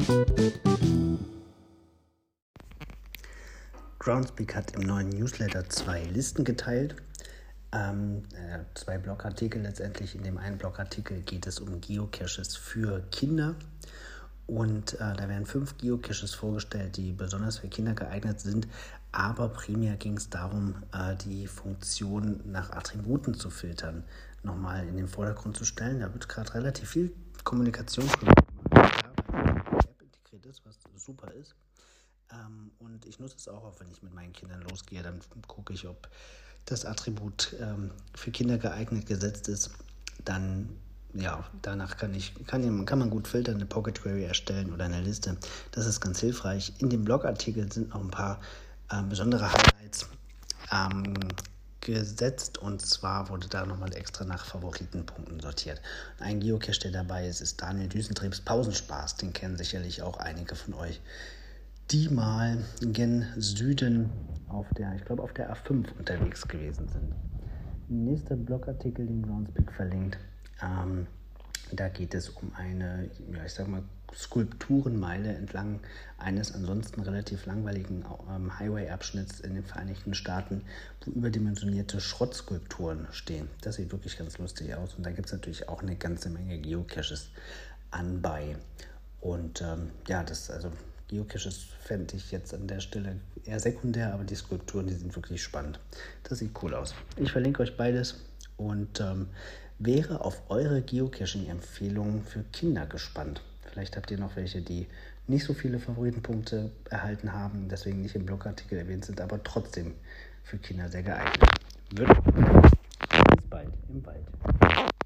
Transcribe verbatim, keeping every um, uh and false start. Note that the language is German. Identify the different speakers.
Speaker 1: Groundspeak hat im neuen Newsletter zwei Listen geteilt, ähm, äh, zwei Blogartikel letztendlich. In dem einen Blogartikel geht es um Geocaches für Kinder und äh, da werden fünf Geocaches vorgestellt, die besonders für Kinder geeignet sind, aber primär ging es darum, äh, die Funktion nach Attributen zu filtern, nochmal in den Vordergrund zu stellen. Da wird gerade relativ viel Kommunikation gemacht, weil die App integriert ist, was super ist. Ähm, und ich nutze es auch, auch wenn ich mit meinen Kindern losgehe, dann gucke ich, ob das Attribut ähm, für Kinder geeignet gesetzt ist. Dann, ja, danach kann ich, kann, kann man gut filtern, eine Pocket Query erstellen oder eine Liste. Das ist ganz hilfreich. In dem Blogartikel sind noch ein paar äh, besondere Highlights ähm, gesetzt, und zwar wurde da nochmal extra nach Favoritenpunkten sortiert. Ein Geocache, der dabei ist, ist Daniel Düsentriebs Pausenspaß. Den kennen sicherlich auch einige von euch, die mal gen Süden auf der, ich glaube auf der A fünf unterwegs gewesen sind. Nächster Blogartikel, den Groundspeak verlinkt, ähm, da geht es um eine, ja, ich sag mal, Skulpturenmeile entlang eines ansonsten relativ langweiligen ähm, Highway-Abschnitts in den Vereinigten Staaten, wo überdimensionierte Schrottskulpturen stehen. Das sieht wirklich ganz lustig aus, und da gibt es natürlich auch eine ganze Menge Geocaches anbei. Und ähm, ja, das, also Geocaches fände ich jetzt an der Stelle eher sekundär, aber die Skulpturen, die sind wirklich spannend. Das sieht cool aus. Ich verlinke euch beides und ähm, wäre auf eure Geocaching-Empfehlungen für Kinder gespannt. Vielleicht habt ihr noch welche, die nicht so viele Favoritenpunkte erhalten haben, deswegen nicht im Blogartikel erwähnt sind, aber trotzdem für Kinder sehr geeignet. Bis bald im Wald.